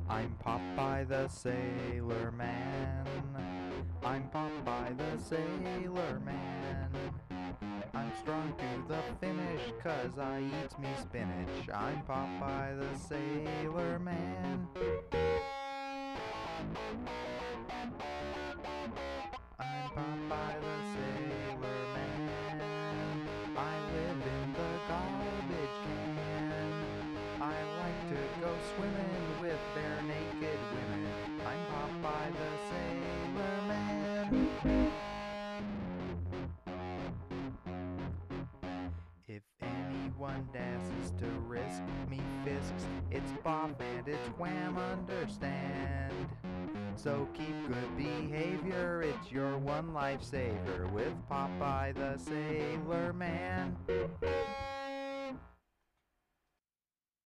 I'm Popeye the Sailor Man. I'm Popeye the Sailor Man. I'm strong to the finish 'cause I eat me spinach. I'm Popeye the Sailor Man. I'm Popeye the Sailor Man. I live in the garbage can. I like to go swimming with bare naked women. I'm Popeye the Sailor Man. If anyone dasses to risk me fisks, it's bop and it's wham, understand. So keep good behavior, it's your one lifesaver with Popeye the Sailor Man.